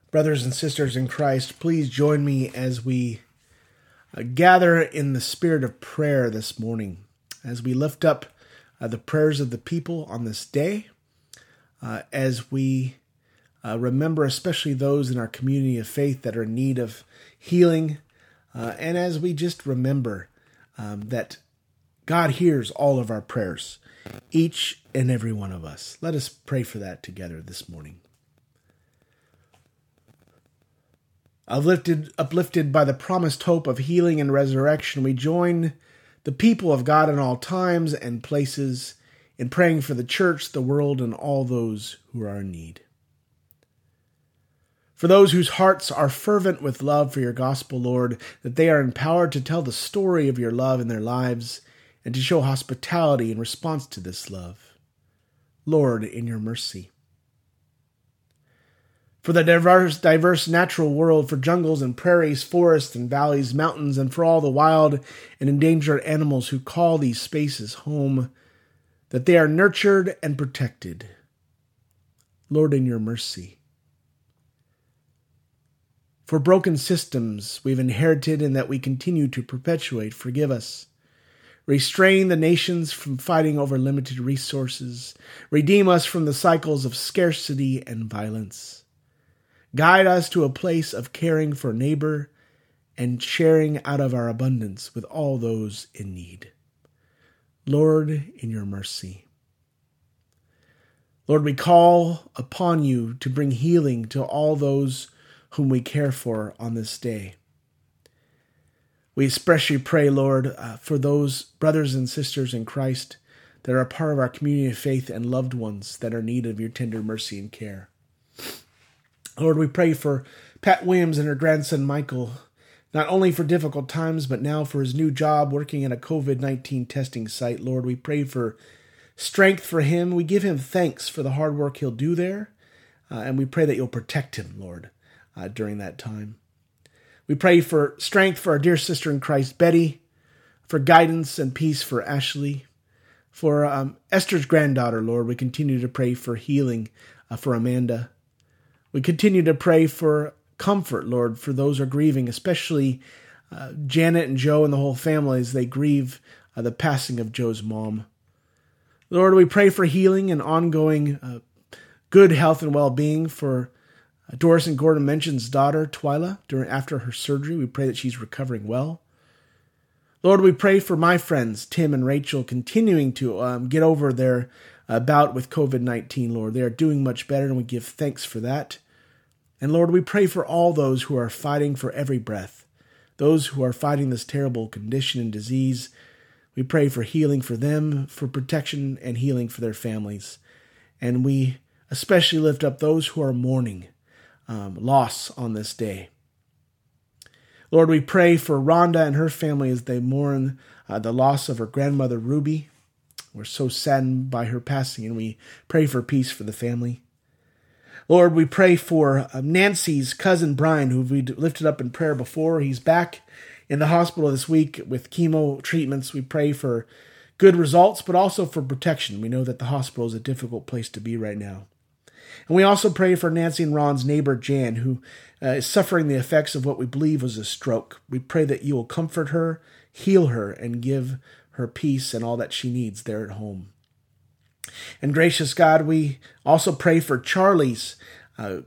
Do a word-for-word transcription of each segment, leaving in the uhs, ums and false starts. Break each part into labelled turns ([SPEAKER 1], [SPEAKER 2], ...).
[SPEAKER 1] Brothers and sisters in Christ, please join me as we uh, gather in the spirit of prayer this morning, as we lift up uh, the prayers of the people on this day, uh, as we uh, remember especially those in our community of faith that are in need of healing, uh, and as we just remember um, that God hears all of our prayers, each and every one of us. Let us pray for that together this morning. Uplifted, uplifted by the promised hope of healing and resurrection, we join the people of God in all times and places in praying for the church, the world, and all those who are in need. For those whose hearts are fervent with love for your gospel, Lord, that they are empowered to tell the story of your love in their lives and to show hospitality in response to this love. Lord, in your mercy. For the diverse, diverse natural world, for jungles and prairies, forests and valleys, mountains, and for all the wild and endangered animals who call these spaces home, that they are nurtured and protected. Lord, in your mercy. For broken systems we've inherited and that we continue to perpetuate, forgive us. Restrain the nations from fighting over limited resources. Redeem us from the cycles of scarcity and violence. Guide us to a place of caring for neighbor and sharing out of our abundance with all those in need. Lord, in your mercy. Lord, we call upon you to bring healing to all those whom we care for on this day. We especially pray, Lord, uh, for those brothers and sisters in Christ that are a part of our community of faith and loved ones that are in need of your tender mercy and care. Lord, we pray for Pat Williams and her grandson Michael, not only for difficult times, but now for his new job working at a covid nineteen testing site. Lord, we pray for strength for him. We give him thanks for the hard work he'll do there, uh, and we pray that you'll protect him, Lord, uh, during that time. We pray for strength for our dear sister in Christ, Betty, for guidance and peace for Ashley, for um, Esther's granddaughter, Lord. We continue to pray for healing uh, for Amanda. We continue to pray for comfort, Lord, for those who are grieving, especially uh, Janet and Joe and the whole family as they grieve uh, the passing of Joe's mom. Lord, we pray for healing and ongoing uh, good health and well-being for uh, Doris and Gordon Mention's daughter, Twyla, during after her surgery. We pray that she's recovering well. Lord, we pray for my friends, Tim and Rachel, continuing to um, get over their uh, bout with covid nineteen, Lord. They are doing much better, and we give thanks for that. And Lord, we pray for all those who are fighting for every breath, those who are fighting this terrible condition and disease. We pray for healing for them, for protection and healing for their families. And we especially lift up those who are mourning um, loss on this day. Lord, we pray for Rhonda and her family as they mourn uh, the loss of her grandmother, Ruby. We're so saddened by her passing, and we pray for peace for the family. Lord, we pray for uh, Nancy's cousin, Brian, who we lifted up in prayer before. He's back in the hospital this week with chemo treatments. We pray for good results, but also for protection. We know that the hospital is a difficult place to be right now. And we also pray for Nancy and Ron's neighbor, Jan, who uh, is suffering the effects of what we believe was a stroke. We pray that you will comfort her, heal her, and give her peace and all that she needs there at home. And gracious God, we also pray for Charlie's uh,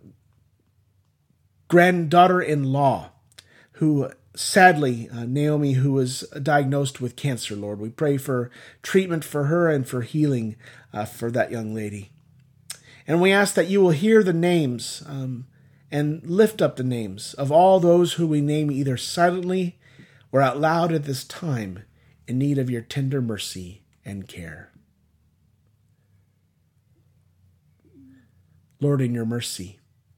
[SPEAKER 1] granddaughter-in-law, who sadly, uh, Naomi, who was diagnosed with cancer, Lord. We pray for treatment for her and for healing uh, for that young lady. And we ask that you will hear the names um, and lift up the names of all those who we name either silently or out loud at this time in need of your tender mercy and care. Lord, in your mercy.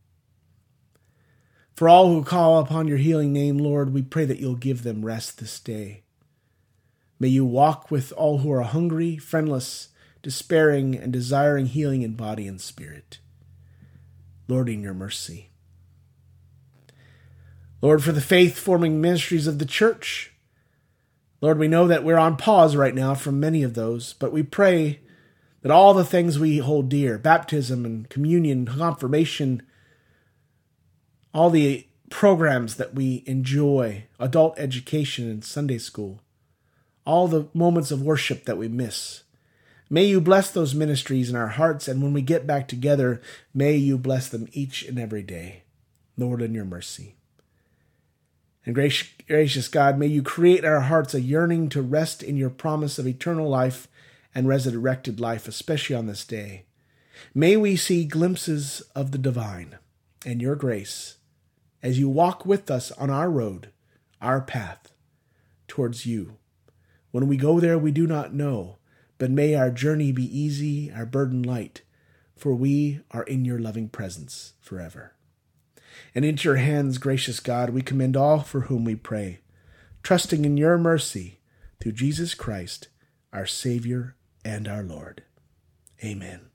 [SPEAKER 1] For all who call upon your healing name, Lord, we pray that you'll give them rest this day. May you walk with all who are hungry, friendless, despairing, and desiring healing in body and spirit. Lord, in your mercy. Lord, for the faith-forming ministries of the church, Lord, we know that we're on pause right now from many of those, but we pray that all the things we hold dear, baptism and communion, confirmation, all the programs that we enjoy, adult education and Sunday school, all the moments of worship that we miss. May you bless those ministries in our hearts, and when we get back together, may you bless them each and every day, Lord, in your mercy. And gracious God, may you create in our hearts a yearning to rest in your promise of eternal life and resurrected life, especially on this day. May we see glimpses of the divine and your grace as you walk with us on our road, our path towards you. When we go there, we do not know, but may our journey be easy, our burden light, for we are in your loving presence forever. And into your hands, gracious God, we commend all for whom we pray, trusting in your mercy through Jesus Christ, our Savior and our Lord. Amen.